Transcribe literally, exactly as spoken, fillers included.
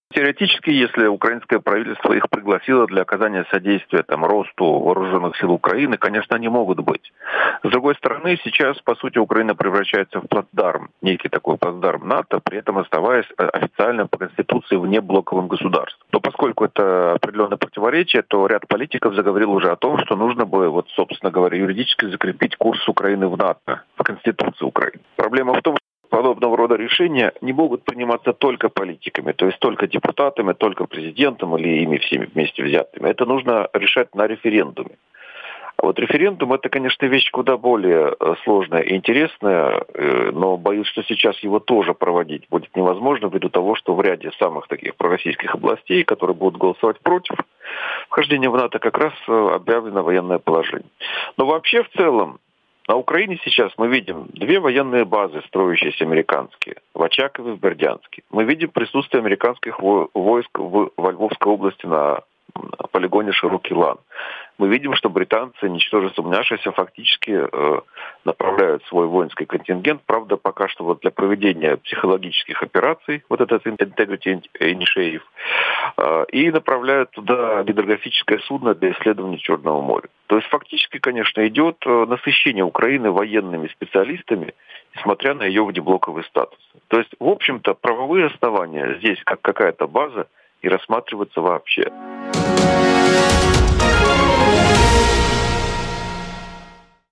Теоретически, если украинское правительство их пригласило для оказания содействия там, росту вооруженных сил Украины, конечно, они могут быть. С другой стороны, сейчас, по сути, Украина превращается в плацдарм, некий такой плацдарм НАТО, при этом оставаясь официально по Конституции внеблоковым государством. Но поскольку это определенное противоречие, то ряд политиков заговорил уже о том, что нужно бы, вот, собственно говоря, юридически закрепить курс Украины в НАТО, по Конституции Украины. Проблема в том, что подобного рода решения не могут приниматься только политиками, то есть только депутатами, только президентом или ими всеми вместе взятыми. Это нужно решать на референдуме. А вот референдум — это, конечно, вещь куда более сложная и интересная, но боюсь, что сейчас его тоже проводить будет невозможно ввиду того, что в ряде самых таких пророссийских областей, которые будут голосовать против вхождения в НАТО, как раз объявлено военное положение. Но вообще в целом на Украине сейчас мы видим две военные базы, строящиеся американские, в Очакове и в Бердянске. Мы видим присутствие американских войск в, во Львовской области на полигоне Широкий Лан. Мы видим, что британцы, ничтоже сумняшися, фактически э, направляют свой воинский контингент. Правда, пока что вот для проведения психологических операций, вот этот Integrity Initiative, э, и направляют туда гидрографическое судно для исследования Черного моря. То есть фактически, конечно, идет насыщение Украины военными специалистами, несмотря на ее внеблоковый статус. То есть, в общем-то, правовые основания здесь как какая-то база и рассматриваться вообще.